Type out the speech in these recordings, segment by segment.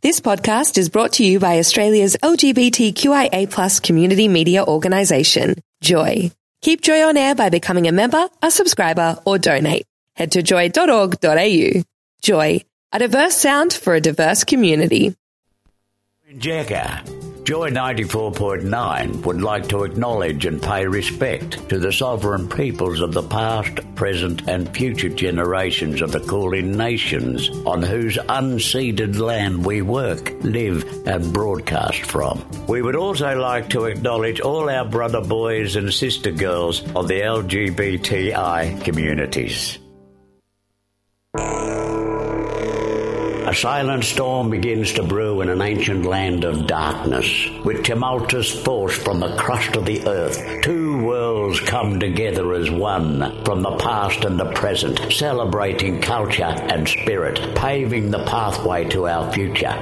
This podcast is brought to you by Australia's LGBTQIA+ community media organisation, Joy. Keep Joy on air by becoming a member, a subscriber, or donate. Head to joy.org.au. Joy, a diverse sound for a diverse community. Jacker, Joy 94.9 would like to acknowledge and pay respect to the sovereign peoples of the past, present and future generations of the Kulin nations on whose unceded land we work, live and broadcast from. We would also like to acknowledge all our brother boys and sister girls of the LGBTI communities. A silent storm begins to brew in an ancient land of darkness. With tumultuous force from the crust of the earth, two worlds come together as one, from the past and the present, celebrating culture and spirit, paving the pathway to our future.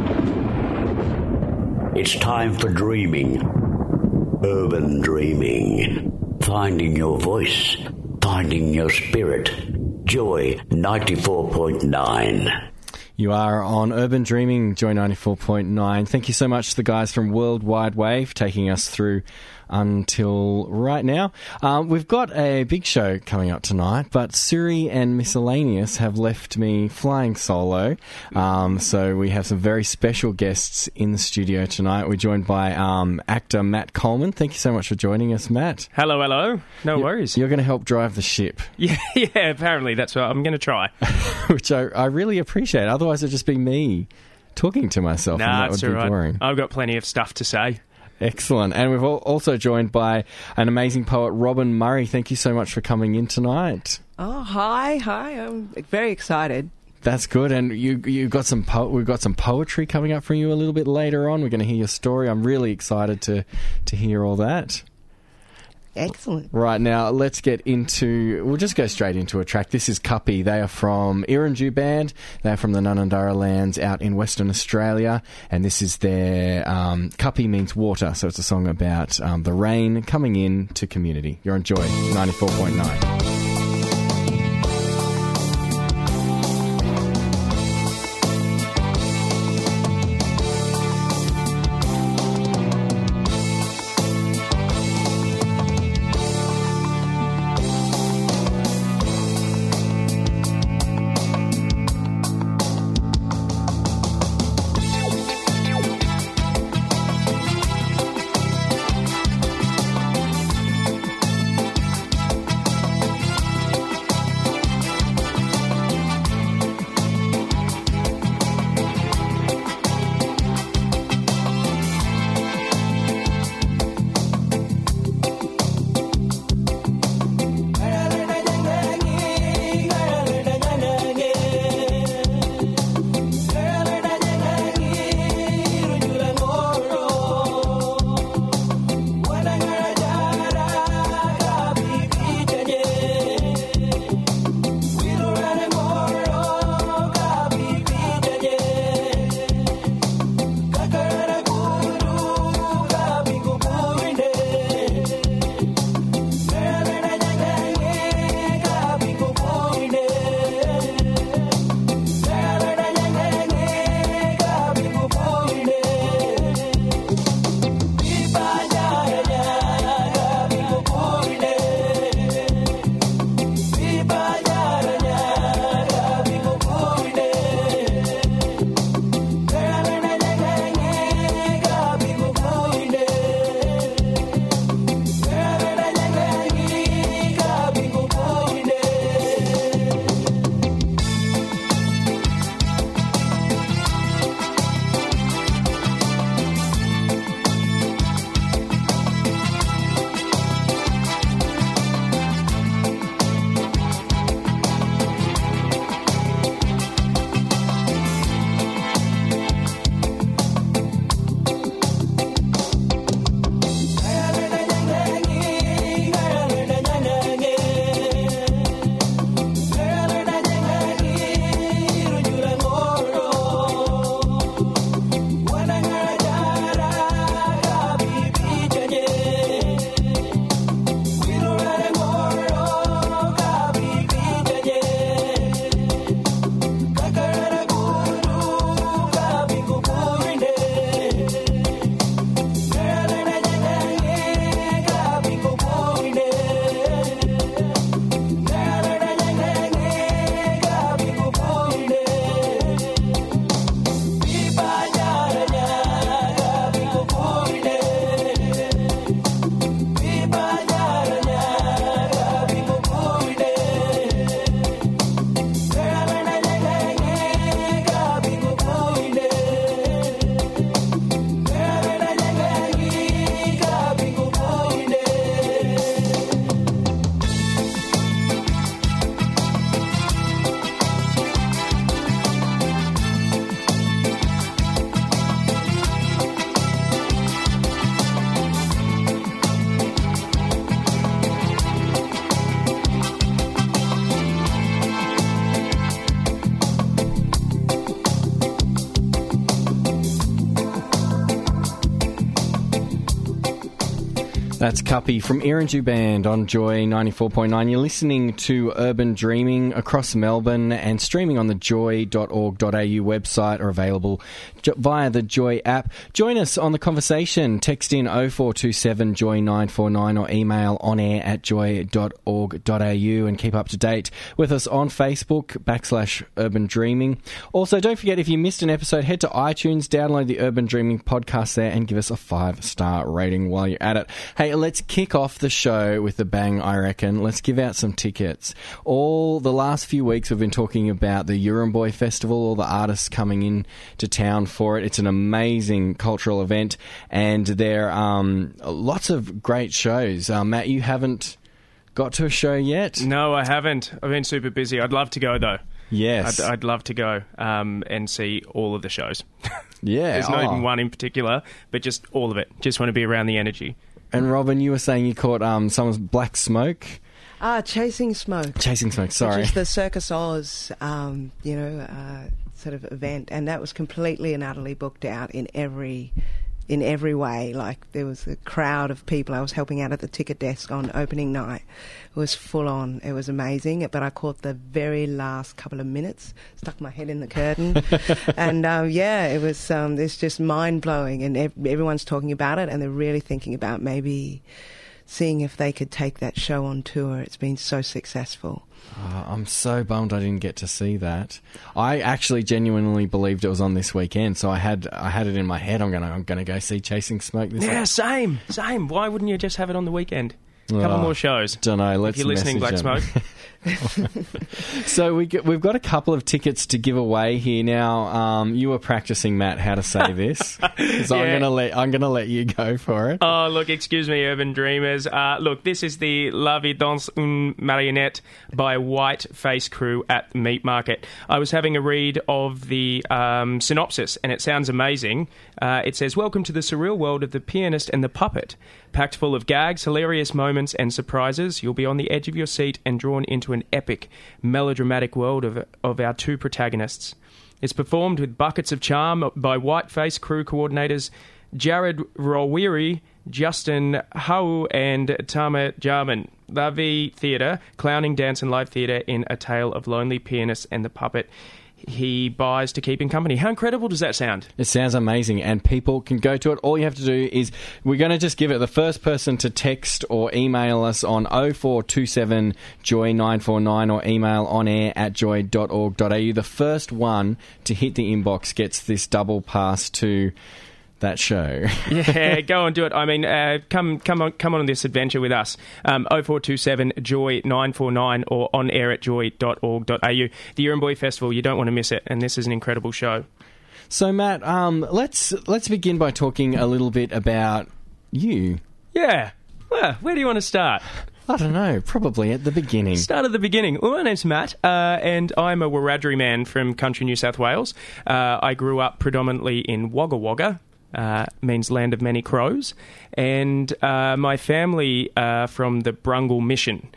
It's time for dreaming. Urban dreaming. Finding your voice. Finding your spirit. Joy 94.9. You are on Urban Dreaming, Joy 94.9. Thank you so much to the guys from World Wide Wave taking us through until right now. We've got a big show coming up tonight, but Suri and Miscellaneous have left me flying solo. So we have some very special guests in the studio tonight. We're joined by actor Matt Coleman. Thank you so much for joining us, Matt. Hello, hello. No worries. You're going to help drive the ship. Yeah, apparently. That's what I'm going to try. Which I really appreciate. Otherwise, it'd just be me talking to myself, and that would be boring. I've got plenty of stuff to say. Excellent. And we've also joined by an amazing poet, Robin Murray. Thank you so much for coming in tonight. Oh, hi. I'm very excited. That's good. And we've got some poetry coming up from you a little bit later on. We're going to hear your story. I'm really excited to hear all that. Excellent. Right, now let's get into... We'll just go straight into a track. This is Cuppy. They are from Irundu Band. They're from the Nunundara lands out in Western Australia. And this is their... Cuppy means water, so it's a song about the rain coming in to community. You're on Joy 94.9. That's Cuppy from Irinju Band on Joy 94.9. You're listening to Urban Dreaming across Melbourne and streaming on the joy.org.au website or available via the Joy app. Join us on the conversation. Text in 0427 Joy 949 or email onair@joy.org.au and keep up to date with us on Facebook /Urban Dreaming. Also, don't forget, if you missed an episode, head to iTunes, download the Urban Dreaming podcast there and give us a 5-star rating while you're at it. Hey, let's kick off the show with a bang, I reckon. Let's give out some tickets. All the last few weeks we've been talking about the Yurumboy Festival, all the artists coming in to town for it. It's an amazing cultural event, and there are lots of great shows. Matt, you haven't got to a show yet? No, I haven't. I've been super busy. I'd love to go, though. Yes. I'd love to go and see all of the shows. Yeah. There's not even one in particular, but just all of it. Just want to be around the energy. And Robin, you were saying you caught someone's Black Smoke? Chasing Smoke. Chasing Smoke, sorry. Which is the Circus Oz, sort of event. And that was completely and utterly booked out in every way. Like, there was a crowd of people. I was helping out at the ticket desk on opening night. It was full on. It was amazing. But I caught the very last couple of minutes, stuck my head in the curtain. And it was, it's just mind blowing. And everyone's talking about it, and they're really thinking about maybe seeing if they could take that show on tour. It's been so successful. Oh, I'm so bummed I didn't get to see that. I actually genuinely believed it was on this weekend, so I had it in my head. I'm gonna go see Chasing Smoke this week. Same. Why wouldn't you just have it on the weekend? A couple more shows. Don't know. Let's if you're listening, Black Smoke. So we've got a couple of tickets to give away here now. You were practicing, Matt, how to say this, so yeah. I'm gonna let you go for it. Oh, look, excuse me, Urban Dreamers. Look, this is the La Vie dans une Marionnette by White Face Crew at the Meat Market. I was having a read of the synopsis, and it sounds amazing. It says, "Welcome to the surreal world of the pianist and the puppet. Packed full of gags, hilarious moments and surprises, you'll be on the edge of your seat and drawn into an epic, melodramatic world of our two protagonists. It's performed with buckets of charm by Whiteface Crew coordinators Jared Rawiri, Justin Hau and Tama Jarman. La Vie Theatre, clowning, dance and live theatre in a tale of lonely pianists and the puppet he buys to keep in company." How incredible does that sound? It sounds amazing, and people can go to it. All you have to do is, we're going to just give it the first person to text or email us on 0427 Joy 949 or email onair@joy.org.au. The first one to hit the inbox gets this double pass to that show. Yeah, go and do it. I mean, come on this adventure with us. 0427 Joy 949 or onair@joy.org.au. The Yurumboy Festival, you don't want to miss it, and this is an incredible show. So, Matt, let's begin by talking a little bit about you. Yeah. Well, where do you want to start? I don't know, probably at the beginning. Start at the beginning. Well, my name's Matt, and I'm a Wiradjuri man from country New South Wales. I grew up predominantly in Wagga Wagga. Means land of many crows, and my family from the Brungle Mission,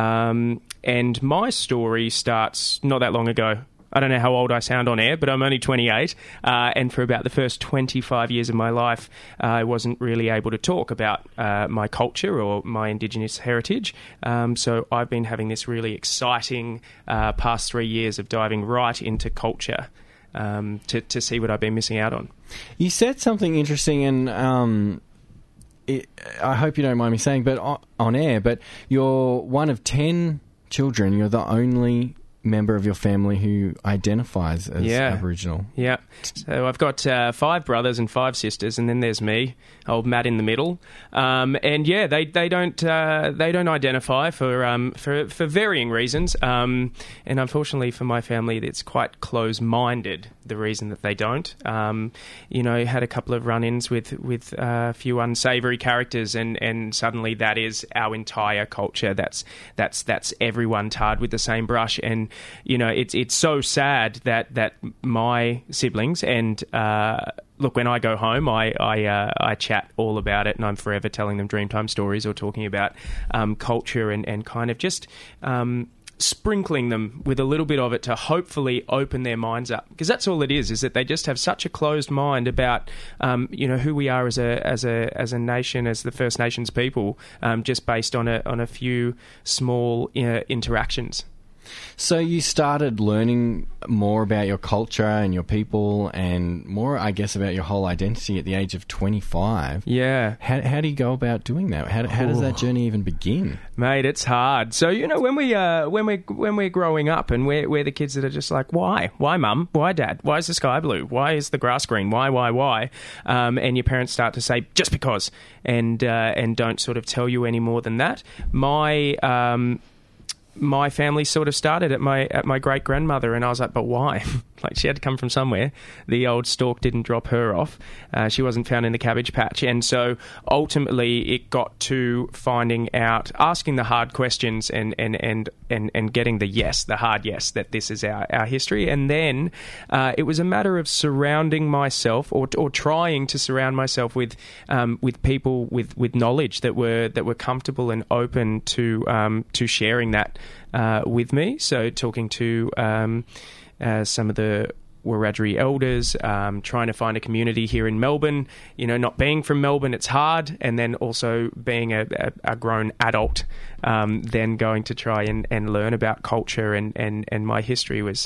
and my story starts not that long ago. I don't know how old I sound on air, but I'm only 28, and for about the first 25 years of my life, I wasn't really able to talk about my culture or my Indigenous heritage, so I've been having this really exciting past 3 years of diving right into culture to see what I've been missing out on. You said something interesting, and I hope you don't mind me saying, but on air, but you're one of 10 children. You're the only member of your family who identifies as Aboriginal. Yeah. So I've got 5 brothers and 5 sisters, and then there's me, old Matt in the middle. And yeah, they don't identify for varying reasons. And unfortunately for my family, it's quite close-minded, the reason that they don't. Had a couple of run-ins with a few unsavoury characters, and suddenly that is our entire culture. That's everyone tarred with the same brush. And it's so sad that my siblings and look, when I go home, I chat all about it, and I'm forever telling them Dreamtime stories or talking about culture and kind of just sprinkling them with a little bit of it to hopefully open their minds up, because that's all it is that they just have such a closed mind about who we are as a nation, as the First Nations people, just based on a few small interactions. So you started learning more about your culture and your people, and more, I guess, about your whole identity at the age of 25. Yeah. How do you go about doing that? How does that journey even begin? Mate, it's hard. So, when we're growing up, and we're the kids that are just like, why mum, why dad, why is the sky blue, why is the grass green, why, and your parents start to say just because, and don't sort of tell you any more than that. My family sort of started at my great grandmother, and I was like, but why? Like, she had to come from somewhere. The old stork didn't drop her off. She wasn't found in the cabbage patch, and so ultimately it got to finding out, asking the hard questions, and getting the hard yes, that this is our history. And then it was a matter of surrounding myself, or trying to surround myself with people with knowledge that were comfortable and open to sharing that with me. So talking to some of the Wiradjuri elders, trying to find a community here in Melbourne. Not being from Melbourne, it's hard, and then also being a grown adult, then going to try and learn about culture and my history was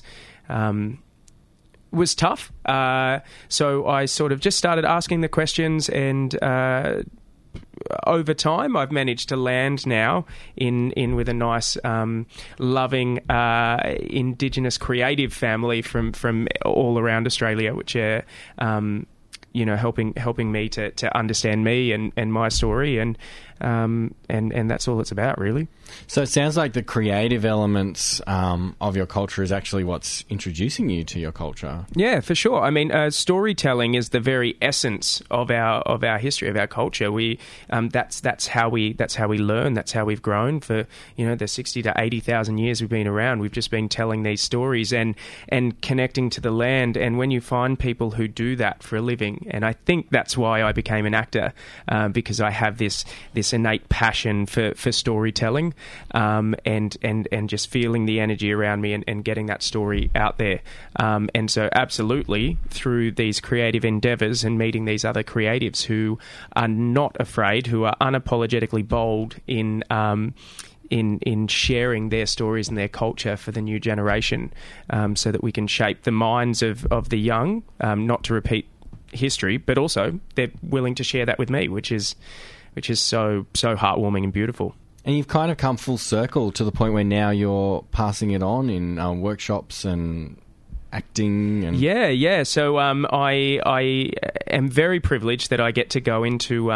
tough. So I sort of just started asking the questions, and over time, I've managed to land now in with a nice, loving Indigenous creative family from all around Australia, which are helping me to understand me and my story, and that's all it's about, really. So it sounds like the creative elements of your culture is actually what's introducing you to your culture. Yeah, for sure. I mean, storytelling is the very essence of our history, of our culture. That's how we learn. That's how we've grown for the 60 to 80,000 years we've been around. We've just been telling these stories and connecting to the land. And when you find people who do that for a living, and I think that's why I became an actor, because I have this innate passion for storytelling, and just feeling the energy around me and getting that story out there. And so absolutely, through these creative endeavours and meeting these other creatives who are not afraid, who are unapologetically bold in sharing their stories and their culture for the new generation, so that we can shape the minds of the young, not to repeat history, but also they're willing to share that with me, which is so heartwarming and beautiful. And you've kind of come full circle to the point where now you're passing it on in workshops and acting. And yeah. So I am very privileged that I get to go into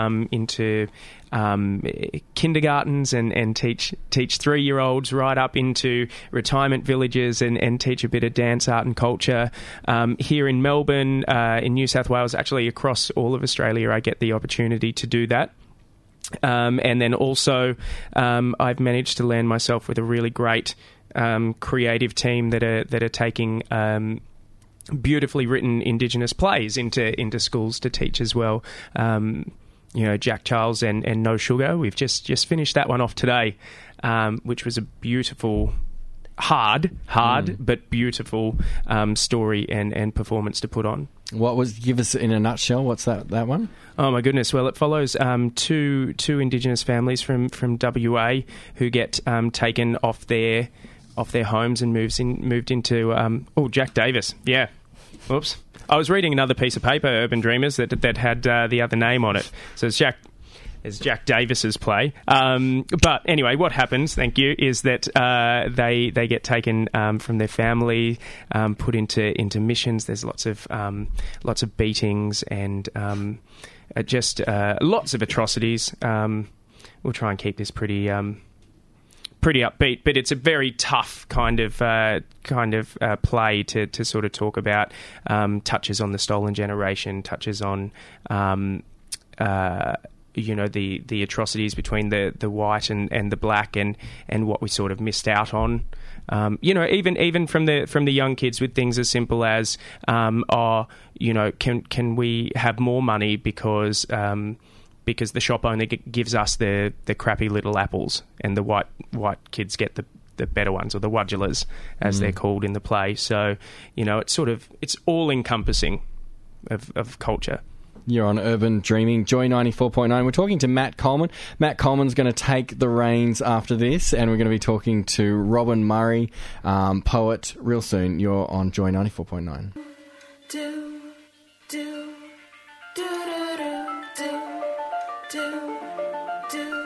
kindergartens and teach 3-year-olds right up into retirement villages and teach a bit of dance, art and culture. Here in Melbourne, in New South Wales, actually across all of Australia, I get the opportunity to do that. And then also I've managed to land myself with a really great creative team that are taking beautifully written Indigenous plays into schools to teach as well. Jack Charles and No Sugar. We've just finished that one off today, which was a beautiful, hard, but beautiful story and performance to put on. Give us in a nutshell, what's that one? Oh my goodness! Well, it follows two Indigenous families from WA who get taken off their homes and moved into Jack Davis. Yeah, whoops. I was reading another piece of paper, Urban Dreamers, that had the other name on it. So it's Jack Davis's play. But anyway, what happens, thank you, is that they get taken from their family, put into missions. There's lots of beatings and just lots of atrocities. We'll try and keep this pretty upbeat, but it's a very tough kind of play to sort of talk about. Touches on the stolen generation, touches on the atrocities between the white and the black and what we sort of missed out on. Even from the young kids with things as simple as can we have more money because the shop only gives us the crappy little apples and the white kids get better ones, or the Wadjulas, as they're called in the play. So, it's all-encompassing of culture. You're on Urban Dreaming, Joy 94.9. We're talking to Matt Coleman. Matt Coleman's going to take the reins after this, and we're going to be talking to Robin Murray, poet, real soon. You're on Joy 94.9. Do, do, do, do, do, do, do.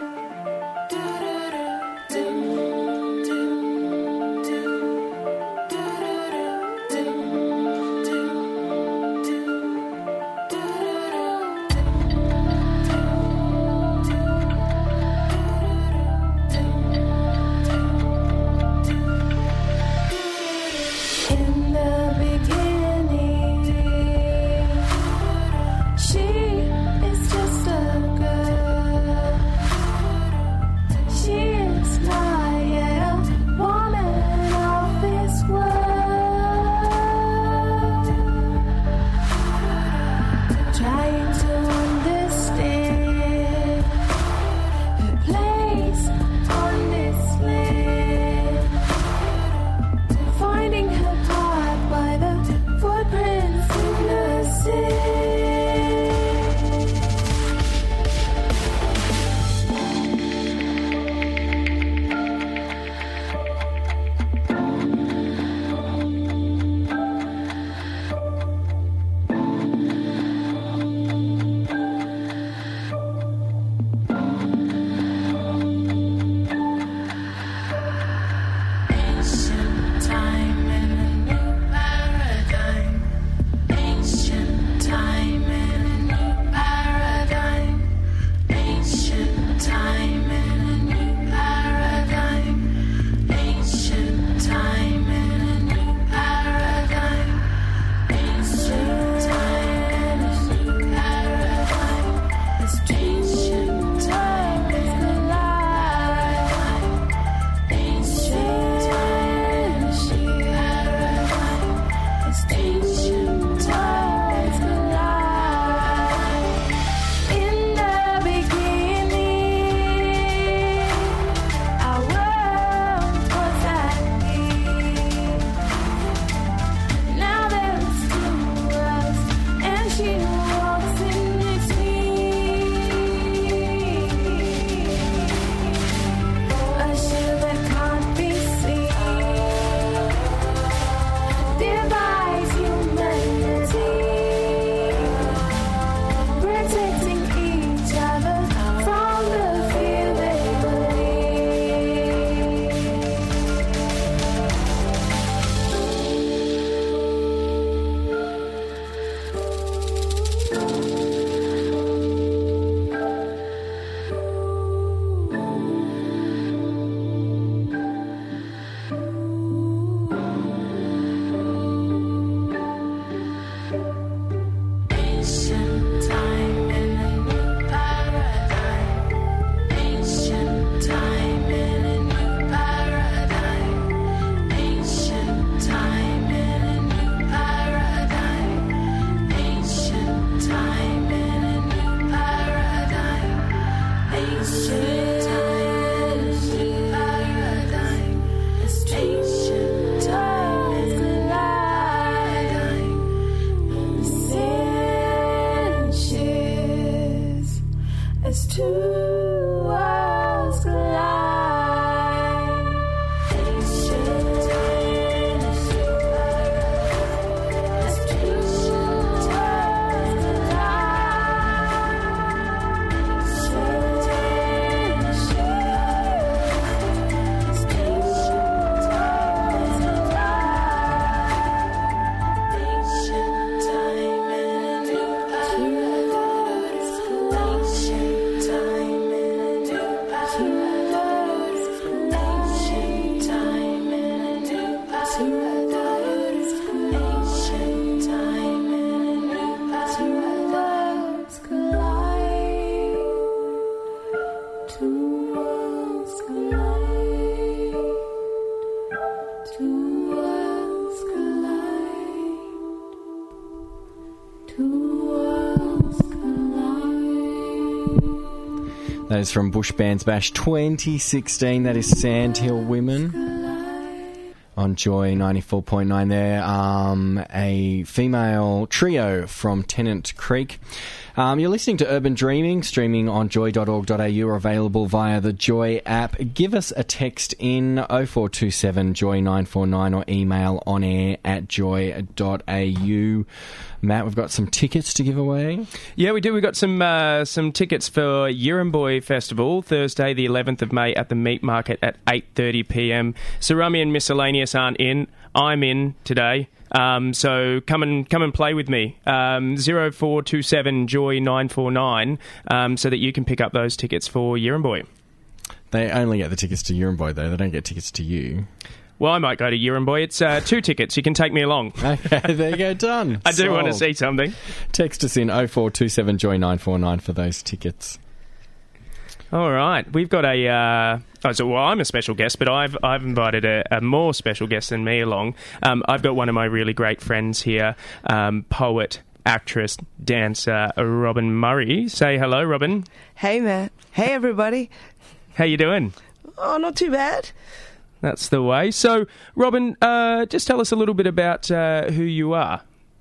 That is from Bush Bands Bash 2016. That is Sandhill Women. on Joy 94.9 there. A female trio from Tennant Creek. You're listening to Urban Dreaming, streaming on joy.org.au or available via the Joy app. Give us a text in 0427 Joy 949 or email onair@joy.au. Matt, we've got some tickets to give away. Yeah, we do. We've got some tickets for Yirramboi Festival, Thursday the 11th of May at the Meat Market at 8:30 p.m. Sarummy and Miscellaneous aren't in. I'm in today. So come and play with me. 0427 Joy 949 so that you can pick up those tickets for Yirramboi. They only get the tickets to Yirramboi, though. They don't get tickets to you. Well, I might go to Yirramboi. It's 2 tickets. You can take me along. Okay, there you go. Done. I do want to see something. Text us in 0427 Joy 949 for those tickets. All right. We've got I'm a special guest, but I've invited a more special guest than me along. I've got one of my really great friends here, poet, actress, dancer, Robin Murray. Say hello, Robin. Hey, Matt. Hey, everybody. How you doing? Oh, not too bad. That's the way. So, Robin, just tell us a little bit about who you are.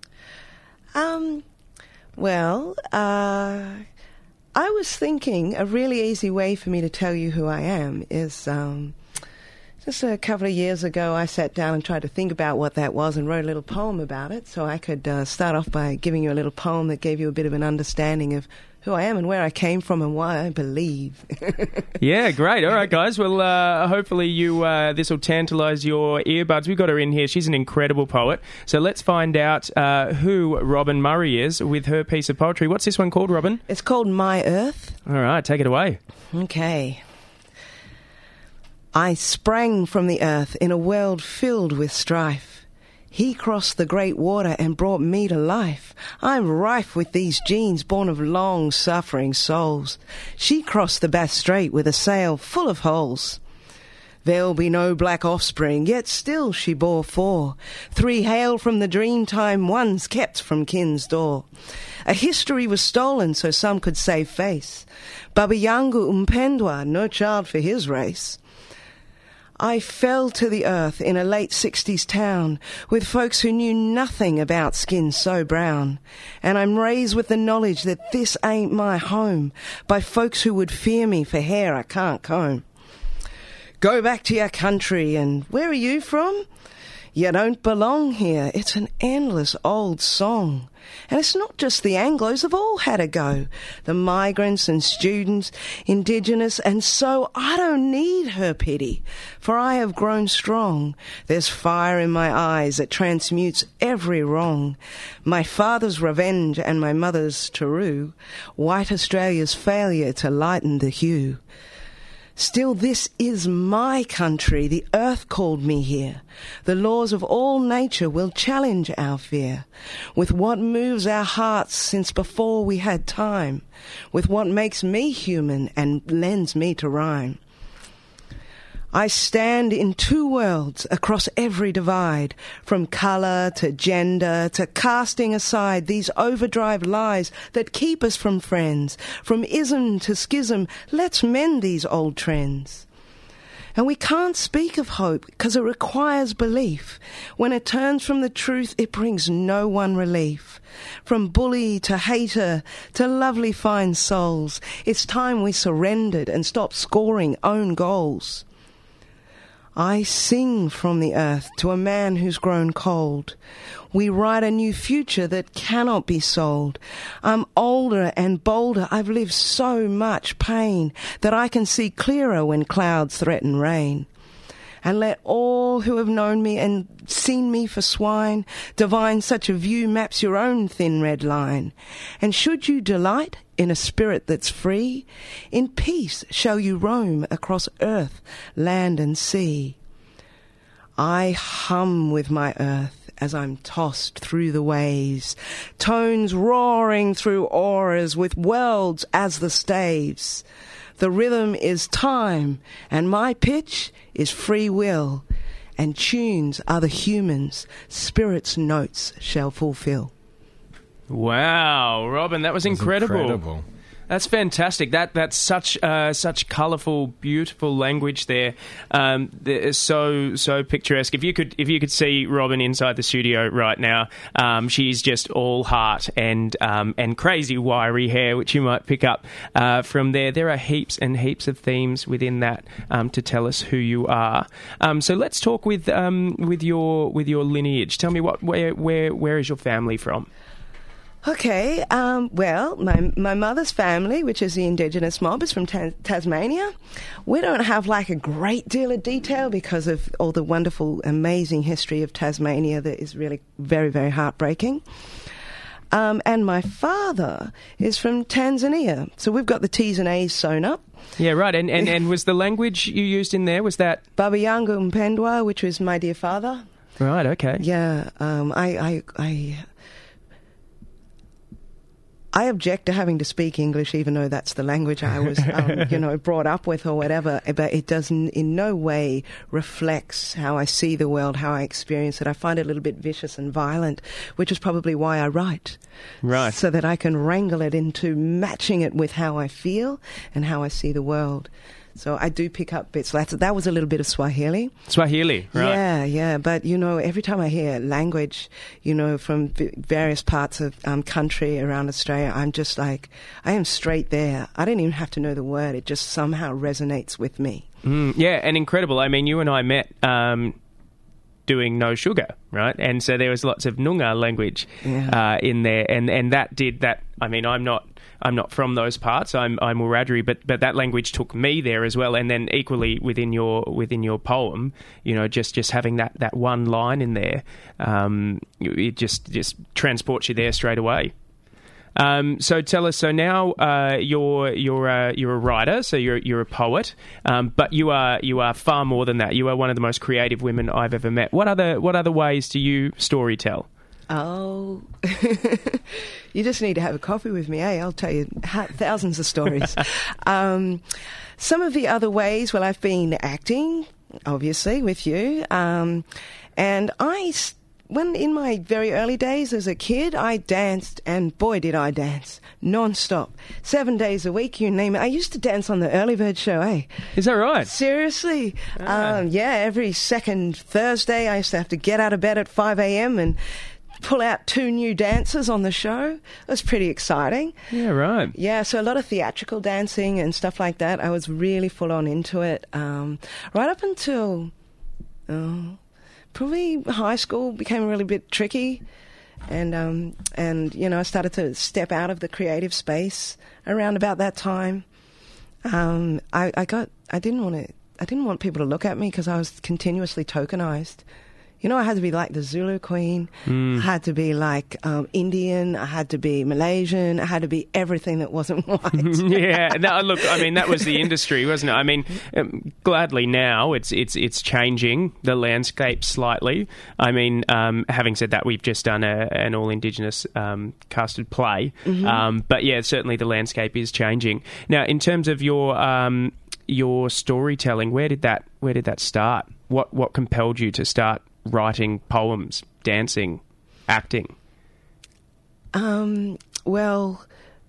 I was thinking a really easy way for me to tell you who I am is just a couple of years ago I sat down and tried to think about what that was and wrote a little poem about it. So I could start off by giving you a little poem that gave you a bit of an understanding of who I am and where I came from and why I believe. Yeah, great. All right, guys. Well, hopefully this will tantalise your earbuds. We've got her in here. She's an incredible poet. So let's find out who Robin Murray is with her piece of poetry. What's this one called, Robin? It's called My Earth. All right, take it away. Okay. I sprang from the earth in a world filled with strife. He crossed the great water and brought me to life. I'm rife with these genes born of long-suffering souls. She crossed the Bass Strait with a sail full of holes. There'll be no black offspring, yet still she bore 4. 3 hail from the dream-time, 1's kept from kin's door. A history was stolen so some could save face. Baba Yangu Mpendwa, no child for his race. I fell to the earth in a late 60s town with folks who knew nothing about skin so brown. And I'm raised with the knowledge that this ain't my home by folks who would fear me for hair I can't comb. Go back to your country, and where are you from? You don't belong here. It's an endless old song. And it's not just the Anglos, they've all had a go. The migrants and students, indigenous, and so I don't need her pity, for I have grown strong. There's fire in my eyes that transmutes every wrong. My father's revenge and my mother's Taru, white Australia's failure to lighten the hue. Still, this is my country. The earth called me here. The laws of all nature will challenge our fear. With what moves our hearts since before we had time. With what makes me human and lends me to rhyme. I stand in 2 worlds across every divide, from colour to gender to casting aside these overdrive lies that keep us from friends. From ism to schism, let's mend these old trends. And we can't speak of hope because it requires belief. When it turns from the truth, it brings no one relief. From bully to hater to lovely fine souls, it's time we surrendered and stopped scoring own goals. I sing from the earth to a man who's grown cold. We write a new future that cannot be sold. I'm older and bolder. I've lived so much pain that I can see clearer when clouds threaten rain. And let all who have known me and seen me for swine divine such a view maps your own thin red line. And should you delight in a spirit that's free, in peace shall you roam across earth, land and sea. I hum with my earth as I'm tossed through the waves, tones roaring through auras with worlds as the staves. The rhythm is time, and my pitch is free will, and tunes are the humans spirit's notes shall fulfill. Wow, Robin, that was incredible. That's fantastic. That's such colourful, beautiful language there. It's so picturesque. If you could see Robin inside the studio right now, she's just all heart and crazy wiry hair, which you might pick up from there. There are heaps and heaps of themes within that to tell us who you are. So let's talk with your lineage. Tell me where is your family from? Okay, well, my mother's family, which is the Indigenous mob, is from Tasmania. We don't have like a great deal of detail because of all the wonderful, amazing history of Tasmania that is really very, very heartbreaking. And my father is from Tanzania, so we've got the T's and A's sewn up. Yeah, right. And was the language you used in there, was that Baba Yangu Mpendwa, which was my dear father? Right. Okay. Yeah, I object to having to speak English, even though that's the language I was, brought up with or whatever. But it doesn't, in no way, reflects how I see the world, how I experience it. I find it a little bit vicious and violent, which is probably why I write. Right. So that I can wrangle it into matching it with how I feel and how I see the world. So I do pick up bits. That was a little bit of Swahili. Swahili, right. Yeah. But, every time I hear language, from various parts of country around Australia, I'm just like, I am straight there. I don't even have to know the word. It just somehow resonates with me. Yeah, and incredible. I mean, you and I met doing No Sugar, right? And so there was lots of Noongar language in there. And that did that. I mean, I'm not from those parts. I'm Wiradjuri, but that language took me there as well. And then equally within your poem, just having that one line in there, it just transports you there straight away. So tell us. So now you're a writer. So you're a poet, but you are far more than that. You are one of the most creative women I've ever met. What other ways do you storytell? Oh, you just need to have a coffee with me, eh? I'll tell you thousands of stories. Some of the other ways, well, I've been acting, obviously, with you. And when in my very early days as a kid, I danced, and boy, did I dance, non-stop, 7 days a week, you name it. I used to dance on the Early Bird Show, eh? Is that right? Seriously. Every second Thursday, I used to have to get out of bed at 5 a.m. and pull out 2 new dancers on the show. It was pretty exciting. Yeah, right. Yeah, so a lot of theatrical dancing and stuff like that. I was really full on into it. Right up until probably high school became a really bit tricky. And I started to step out of the creative space around about that time. I didn't want people to look at me because I was continuously tokenized. I had to be like the Zulu Queen. I had to be like Indian. I had to be Malaysian. I had to be everything that wasn't white. Yeah. No, look, I mean, that was the industry, wasn't it? I mean, gladly now it's changing the landscape slightly. I mean, having said that, we've just done an all-Indigenous casted play. Mm-hmm. But yeah, certainly the landscape is changing. Now, in terms of your storytelling, where did that start? What compelled you to start writing poems, dancing, acting? Well,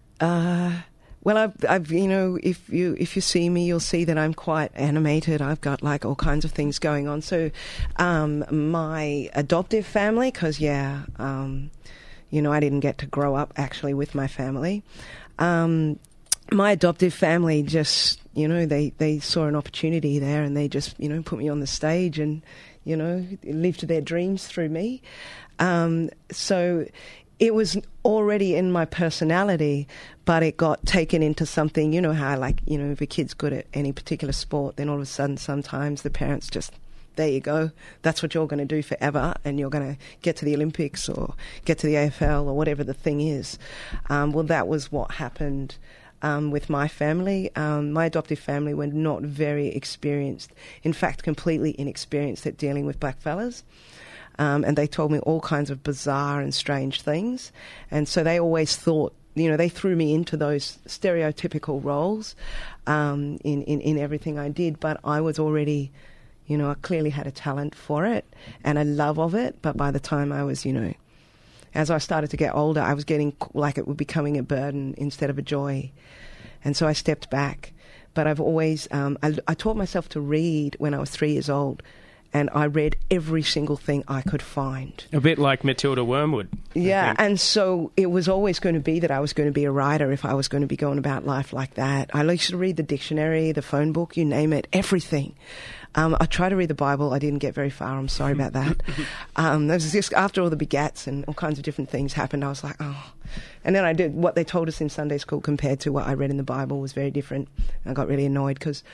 I've if you see me, you'll see that I'm quite animated. I've got like all kinds of things going on. So, my adoptive family, because I didn't get to grow up actually with my family. My adoptive family just, they saw an opportunity there, and they just, put me on the stage and, lived their dreams through me. So it was already in my personality, but it got taken into something, how if a kid's good at any particular sport, then all of a sudden sometimes the parents just, there you go, that's what you're going to do forever, and you're going to get to the Olympics or get to the AFL or whatever the thing is. Well, that was what happened with my family. My adoptive family were not very experienced, in fact, completely inexperienced at dealing with blackfellas. And they told me all kinds of bizarre and strange things. And so they always thought, they threw me into those stereotypical roles in everything I did. But I was already, I clearly had a talent for it and a love of it. But by the time I was, as I started to get older, I was getting like it was becoming a burden instead of a joy. And so I stepped back. But I've always, I taught myself to read when I was 3 years old. And I read every single thing I could find. A bit like Matilda Wormwood. Yeah, and so it was always going to be that I was going to be a writer if I was going to be going about life like that. I used to read the dictionary, the phone book, you name it, everything. I tried to read the Bible. I didn't get very far. I'm sorry about that. It was just after all the begats and all kinds of different things happened, I was like, oh. And then I did what they told us in Sunday school compared to what I read in the Bible was very different. I got really annoyed because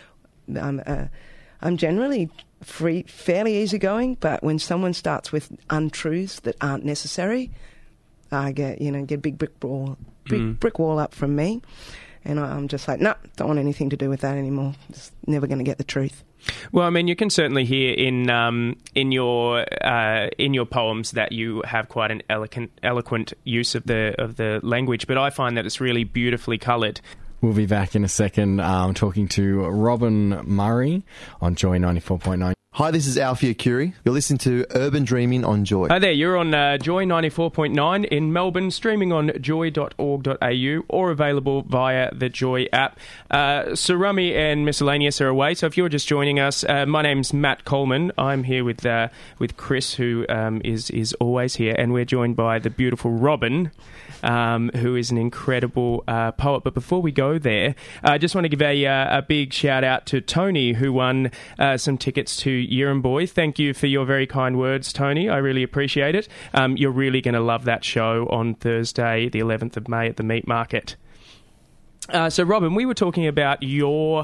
I'm generally fairly easygoing, but when someone starts with untruths that aren't necessary, I get a big brick wall up from me, and I'm just like, no, don't want anything to do with that anymore. Just never going to get the truth. Well, I mean, you can certainly hear in your poems that you have quite an eloquent use of the language, but I find that it's really beautifully coloured. We'll be back in a second talking to Robin Murray on Joy 94.9. Hi, this is Alfie Akuri. You're listening to Urban Dreaming on Joy. Hi there, you're on Joy 94.9 in Melbourne, streaming on joy.org.au or available via the Joy app. Surami and Miscellaneous are away, so if you're just joining us, my name's Matt Coleman. I'm here with Chris, who is always here, and we're joined by the beautiful Robin, who is an incredible poet. But before we go there, I just want to give a big shout out to Tony, who won some tickets to Yirramboi. Thank you for your very kind words, Tony. I really appreciate it. You're really going to love that show on Thursday, the 11th of May at the Meat Market. So, Robin, we were talking about your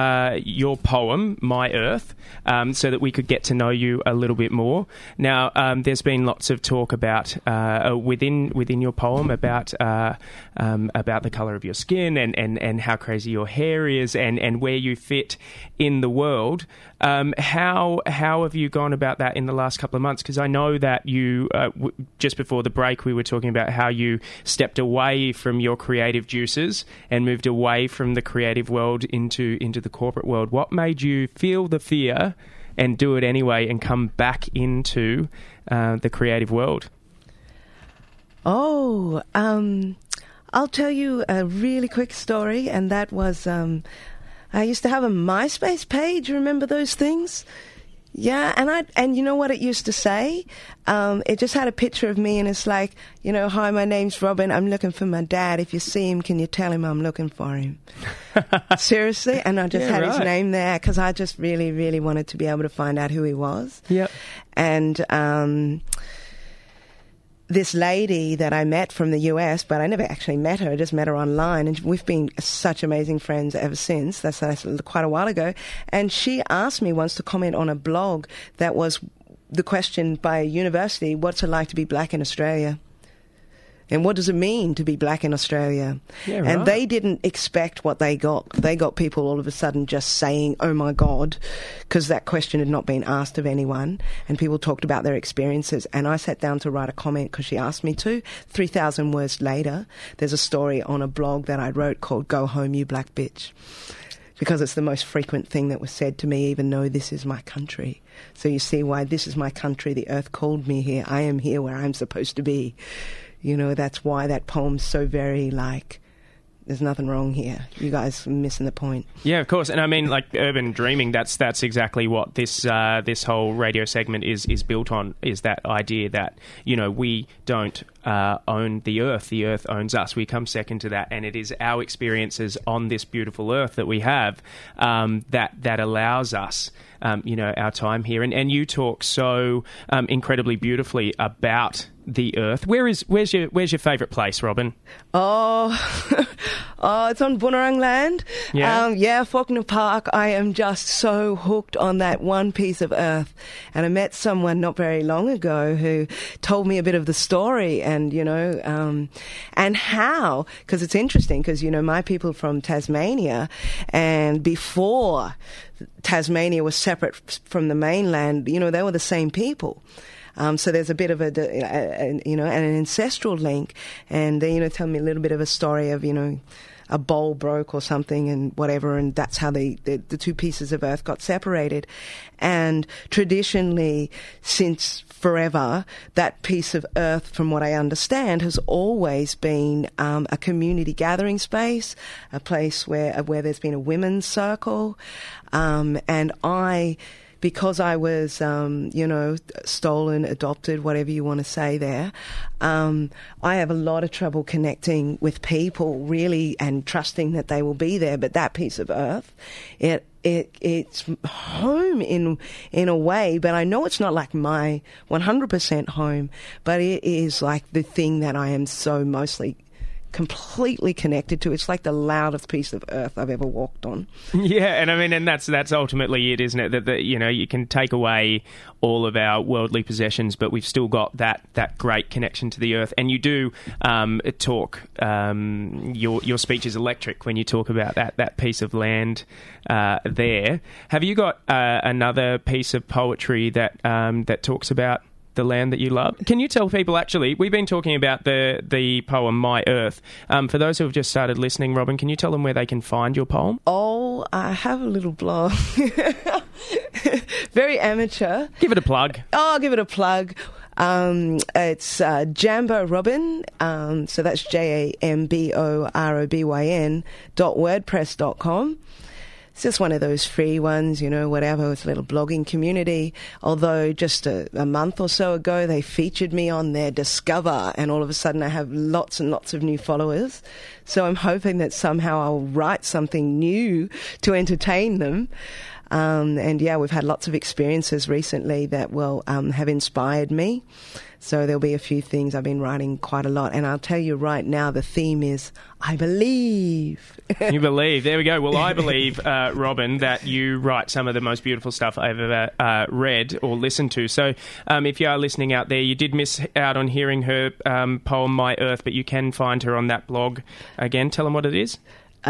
poem, My Earth, so that we could get to know you a little bit more. Now, there's been lots of talk about within your poem about the colour of your skin and how crazy your hair is and where you fit in the world. How have you gone about that in the last couple of months? Because I know that you just before the break we were talking about how you stepped away from your creative juices and moved away from the creative world into the corporate world. What made you feel the fear and do it anyway and come back into the creative world? Oh, I'll tell you a really quick story, and that was I used to have a MySpace page. Remember those things? Yeah, and you know what it used to say? It just had a picture of me, and it's like, hi, my name's Robin. I'm looking for my dad. If you see him, can you tell him I'm looking for him? Seriously? And I just had his name there because I just really, really wanted to be able to find out who he was. Yep. And this lady that I met from the US, but I never actually met her, I just met her online, and we've been such amazing friends ever since. That's quite a while ago. And she asked me once to comment on a blog that was the question by a university, what's it like to be black in Australia? And what does it mean to be black in Australia? Yeah, right. And they didn't expect what they got. They got people all of a sudden just saying, oh my God, because that question had not been asked of anyone. And people talked about their experiences. And I sat down to write a comment because she asked me to. 3,000 words later, there's a story on a blog that I wrote called Go Home, You Black Bitch. Because it's the most frequent thing that was said to me, even though this is my country. So you see why this is my country. The earth called me here. I am here where I'm supposed to be. That's why that poem's so very there's nothing wrong here. You guys are missing the point. Yeah, of course. And I mean, like urban dreaming, that's exactly what this whole radio segment is built on, is that idea that, we don't own the earth owns us. We come second to that, and it is our experiences on this beautiful earth that we have that allows us our time here. And you talk so incredibly beautifully about the earth. Where's your favourite place, Robin? It's on Bunurong land. Yeah. Faulkner Park. I am just so hooked on that one piece of earth. And I met someone not very long ago who told me a bit of the story and how, because it's interesting because, my people from Tasmania, and before Tasmania was separate from the mainland, they were the same people. So there's a bit of an ancestral link, and they, tell me a little bit of a story of, a bowl broke or something and whatever, and that's how the two pieces of earth got separated. And traditionally, since forever, that piece of earth, from what I understand, has always been a community gathering space, a place where there's been a women's circle, and because I was, stolen, adopted, whatever you want to say there, I have a lot of trouble connecting with people, really, and trusting that they will be there. But that piece of earth, it's home in a way, but I know it's not like my 100% home, but it is like the thing that I am so mostly completely connected to. It's like the loudest piece of earth I've ever walked on. Yeah, and that's ultimately it, isn't it? That you can take away all of our worldly possessions, but we've still got that great connection to the earth. And you do talk. Your speech is electric when you talk about that piece of land there. Have you got another piece of poetry that talks about the land that you love? Can you tell people, actually, we've been talking about the poem My Earth. For those who have just started listening, Robin, can you tell them where they can find your poem? Oh, I have a little blog. Very amateur. Give it a plug. Oh, I'll give it a plug. It's Jambo Robin, so that's JAMBOROBYN.wordpress.com. It's just one of those free ones, whatever. It's a little blogging community. Although just a month or so ago, they featured me on their Discover, and all of a sudden I have lots and lots of new followers. So I'm hoping that somehow I'll write something new to entertain them. And yeah, we've had lots of experiences recently that will have inspired me. So there'll be a few things. I've been writing quite a lot. And I'll tell you right now, the theme is, I believe. You believe. There we go. Well, I believe, Robin, that you write some of the most beautiful stuff I've ever read or listened to. So if you are listening out there, you did miss out on hearing her poem, My Earth, but you can find her on that blog. Again, tell them what it is.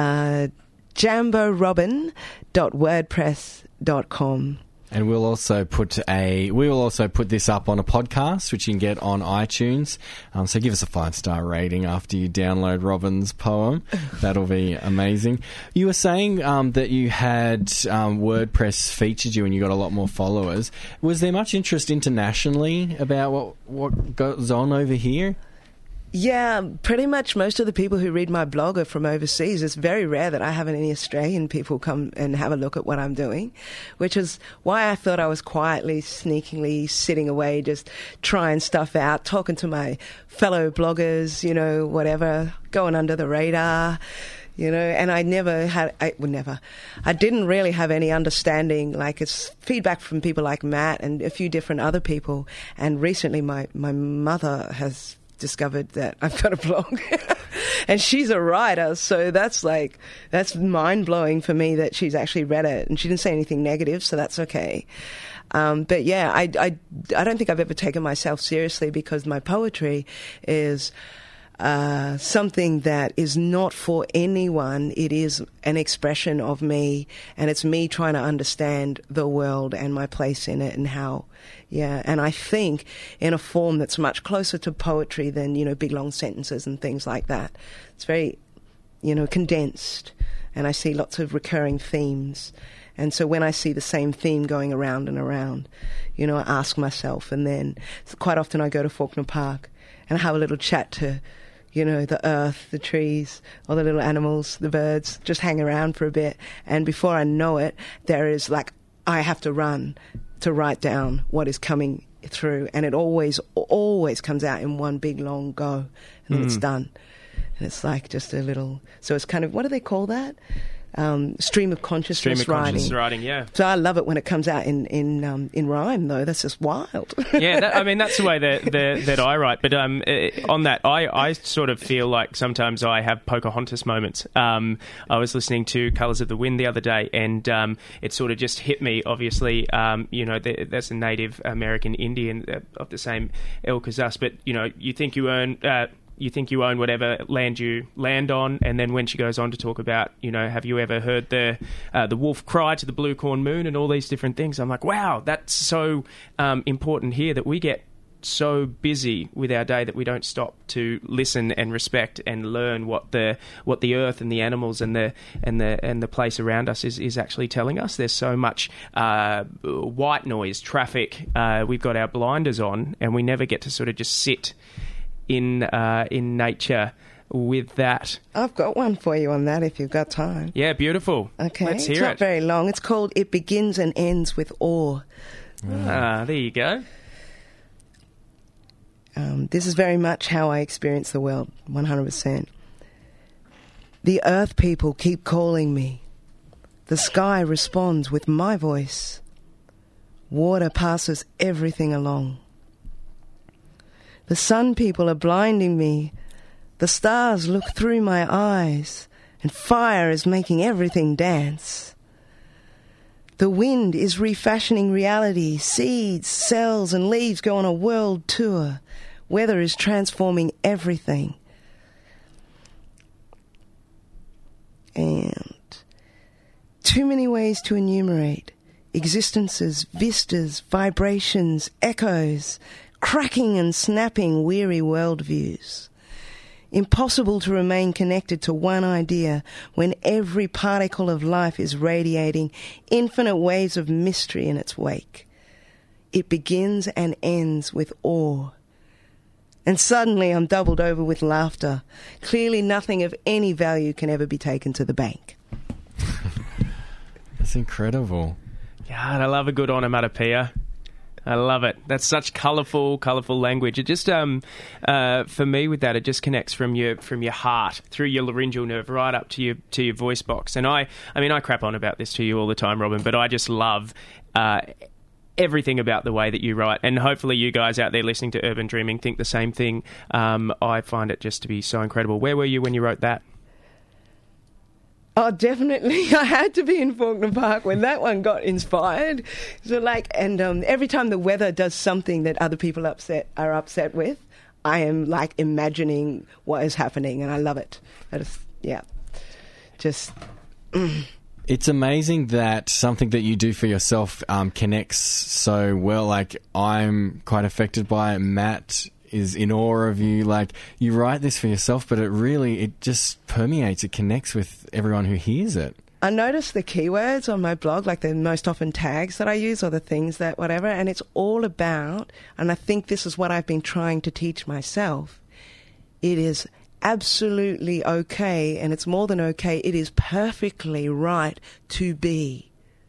JamboRobin.wordpress.com. And we'll also put this up on a podcast, which you can get on iTunes. So give us a 5-star rating after you download Robin's poem. That'll be amazing. You were saying that you had WordPress featured you and you got a lot more followers. Was there much interest internationally about what goes on over here? Yeah, pretty much most of the people who read my blog are from overseas. It's very rare that I have any Australian people come and have a look at what I'm doing, which is why I thought I was quietly, sneakily sitting away, just trying stuff out, talking to my fellow bloggers, whatever, going under the radar. And I didn't really have any understanding, like it's feedback from people like Matt and a few different other people. And recently my mother has discovered that I've got a blog and she's a writer, so that's mind-blowing for me that she's actually read it, and she didn't say anything negative, so that's okay. But yeah, I don't think I've ever taken myself seriously, because my poetry is something that is not for anyone. It is an expression of me, and it's me trying to understand the world and my place in it, and how, and I think in a form that's much closer to poetry than, big long sentences and things like that. It's very, condensed, and I see lots of recurring themes. And so when I see the same theme going around and around, I ask myself, and then quite often I go to Fawkner Park and have a little chat to, the earth, the trees, all the little animals, the birds, just hang around for a bit. And before I know it, there is I have to run to write down what is coming through. And it always comes out in one big long go, and then it's done. And it's like just a little, so it's kind of, what do they call that? Stream of consciousness writing. Yeah. So I love it when it comes out in rhyme, though. That's just wild. Yeah, that's the way that I write. But on that, I sort of feel like sometimes I have Pocahontas moments. I was listening to Colours of the Wind the other day, and it sort of just hit me. Obviously, that's a Native American Indian of the same ilk as us. But you think you own whatever land you land on, and then when she goes on to talk about, have you ever heard the wolf cry to the blue corn moon and all these different things, I'm like, wow, that's so important here, that we get so busy with our day that we don't stop to listen and respect and learn what the earth and the animals and the place around us is actually telling us. There's so much white noise, traffic. We've got our blinders on, and we never get to sort of just sit in nature with that. I've got one for you on that if you've got time. Yeah, beautiful. Okay, let's hear it's not very long. It's called "It Begins and Ends with Awe." There you go. This is very much how I experience the world, 100%. The earth people keep calling me. The sky responds with my voice. Water passes everything along. The sun people are blinding me. The stars look through my eyes, and fire is making everything dance. The wind is refashioning reality. Seeds, cells, and leaves go on a world tour. Weather is transforming everything. And too many ways to enumerate. Existences, vistas, vibrations, echoes, cracking and snapping weary worldviews. Impossible to remain connected to one idea when every particle of life is radiating infinite waves of mystery in its wake. It begins and ends with awe. And suddenly I'm doubled over with laughter. Clearly nothing of any value can ever be taken to the bank. That's incredible. God, I love a good onomatopoeia. I love it. That's such colourful language. It just, for me, with that, it just connects from your heart through your laryngeal nerve right up to your voice box. And I crap on about this to you all the time, Robin, but I just love everything about the way that you write. And hopefully, you guys out there listening to Urban Dreaming think the same thing. I find it just to be so incredible. Where were you when you wrote that? Oh, definitely. I had to be in Faulkner Park when that one got inspired. So, every time the weather does something that other people are upset with, I am imagining what is happening, and I love it. It's amazing that something that you do for yourself connects so well. I'm quite affected by it. Matt is in awe of you. You write this for yourself, but it just permeates. It connects with everyone who hears it. I notice the keywords on my blog, the most often tags that I use or the things that whatever, and it's all about, and I think this is what I've been trying to teach myself, it is absolutely okay, and it's more than okay, it is perfectly right to be.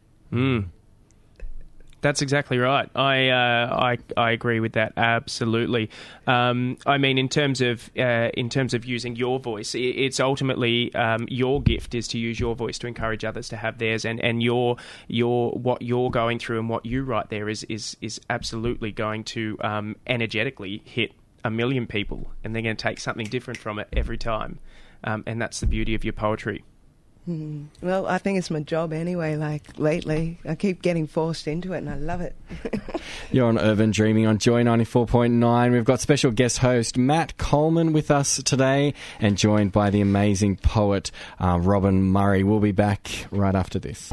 That's exactly right. I agree with that absolutely. In terms of using your voice, it's ultimately your gift is to use your voice to encourage others to have theirs, and your what you're going through and what you write there is absolutely going to energetically hit a million people, and they're going to take something different from it every time, and that's the beauty of your poetry. Well, I think it's my job anyway. Lately, I keep getting forced into it, and I love it. You're on Urban Dreaming on Joy 94.9. We've got special guest host Matt Coleman with us today, and joined by the amazing poet Robin Murray. We'll be back right after this.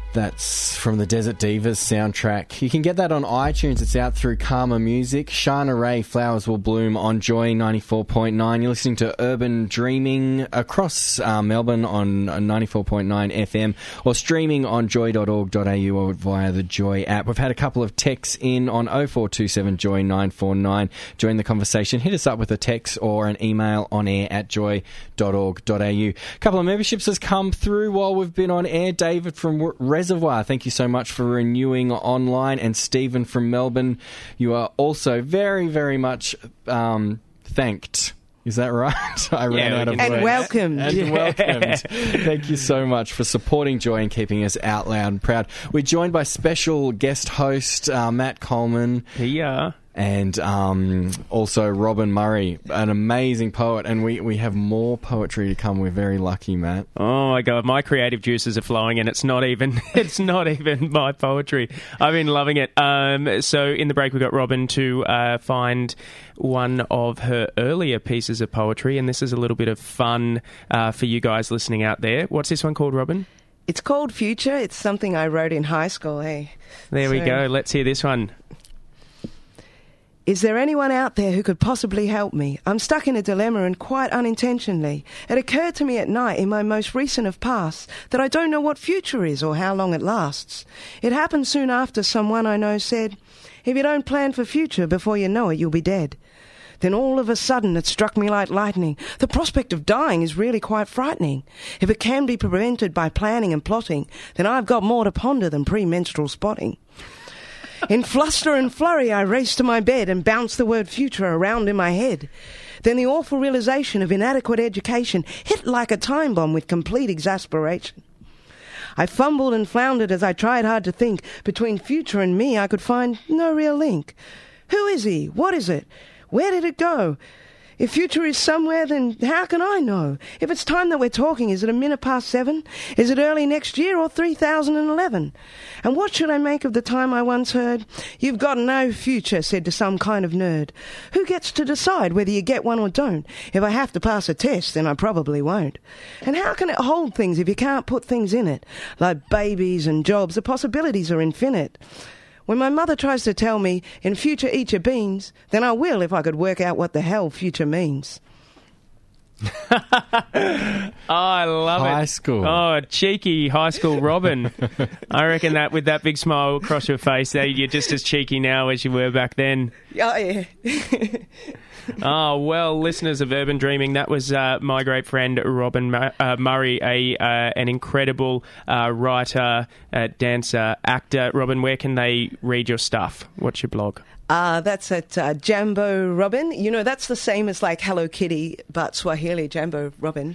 That's from the Desert Divas soundtrack. You can get that on iTunes. It's out through Karma Music. Shana Ray, Flowers Will Bloom on Joy 94.9. You're listening to Urban Dreaming across Melbourne on 94.9 FM or streaming on joy.org.au or via the Joy app. We've had a couple of texts in on 0427 Joy 949. Join the conversation. Hit us up with a text or an email on air at joy.org.au. A couple of memberships has come through while we've been on air. David from Reservoir, thank you so much for renewing online. And Stephen from Melbourne, you are also very, very much thanked. Is that right? I ran out of words. And welcomed. And welcomed. Thank you so much for supporting Joy and keeping us out loud and proud. We're joined by special guest host Matt Coleman. Yeah. And also Robin Murray, an amazing poet. And we have more poetry to come. We're very lucky, Matt. Oh, my God. My creative juices are flowing, and it's not even my poetry. I've been loving it. So in the break, we got Robin to find one of her earlier pieces of poetry, and this is a little bit of fun for you guys listening out there. What's this one called, Robin? It's called Future. It's something I wrote in high school, hey? There we go. Let's hear this one. Is there anyone out there who could possibly help me? I'm stuck in a dilemma, and quite unintentionally. It occurred to me at night in my most recent of pasts that I don't know what future is or how long it lasts. It happened soon after someone I know said, if you don't plan for future, before you know it, you'll be dead. Then all of a sudden it struck me like lightning. The prospect of dying is really quite frightening. If it can be prevented by planning and plotting, then I've got more to ponder than premenstrual spotting. In fluster and flurry, I raced to my bed and bounced the word future around in my head. Then the awful realization of inadequate education hit like a time bomb with complete exasperation. I fumbled and floundered as I tried hard to think. Between future and me, I could find no real link. Who is he? What is it? Where did it go? If future is somewhere, then how can I know? If it's time that we're talking, is it 7:01? Is it early next year or 3011? And what should I make of the time I once heard, you've got no future, said to some kind of nerd? Who gets to decide whether you get one or don't? If I have to pass a test, then I probably won't. And how can it hold things if you can't put things in it? Like babies and jobs, the possibilities are infinite. When my mother tries to tell me, in future eat your beans, then I will if I could work out what the hell future means. Oh, I love it. High school. Oh, cheeky high school Robin. I reckon that with that big smile across your face, you're just as cheeky now as you were back then. Oh, yeah. Oh, well, listeners of Urban Dreaming, that was my great friend Robin Murray, an incredible writer, dancer, actor. Robin, where can they read your stuff? What's your blog? That's at Jambo Robin. You know, that's the same as like Hello Kitty, but Swahili Jambo Robin.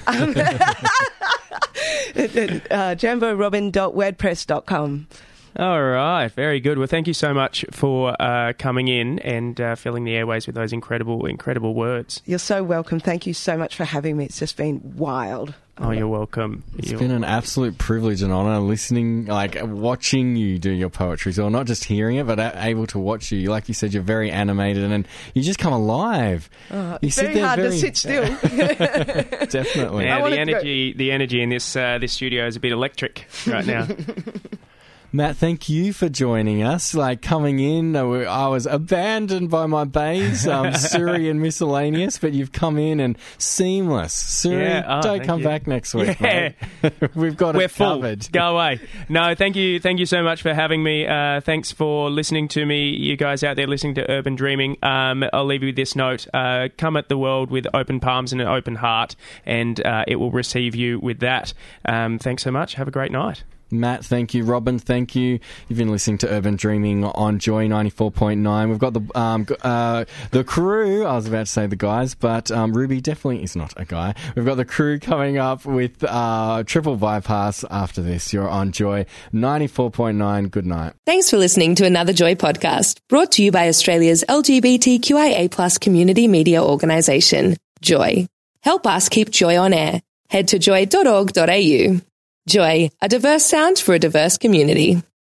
JamboRobin.wordpress.com. All right, very good. Well, thank you so much for coming in and filling the airways with those incredible, incredible words. You're so welcome. Thank you so much for having me. It's just been wild. Oh, you're welcome. It's been an absolute privilege and honour listening, like watching you do your poetry. So not just hearing it, but able to watch you. Like you said, you're very animated and you just come alive. You sit very hard to sit still. Definitely. Yeah, the energy in this studio is a bit electric right now. Matt, thank you for joining us. Like coming in, I was abandoned by my bays, Suri and miscellaneous, but you've come in and seamless. Suri, don't come back next week, mate. We've got it covered. Full. Go away. No, thank you so much for having me. Thanks for listening to me, you guys out there listening to Urban Dreaming. I'll leave you with this note. Come at the world with open palms and an open heart, and it will receive you with that. Thanks so much. Have a great night. Matt, thank you. Robin, thank you. You've been listening to Urban Dreaming on Joy 94.9. We've got the crew. I was about to say the guys, but Ruby definitely is not a guy. We've got the crew coming up with Triple Bypass after this. You're on Joy 94.9. Good night. Thanks for listening to another Joy podcast, brought to you by Australia's LGBTQIA+ community media organisation, Joy. Help us keep Joy on air. Head to joy.org.au. Joy, a diverse sound for a diverse community.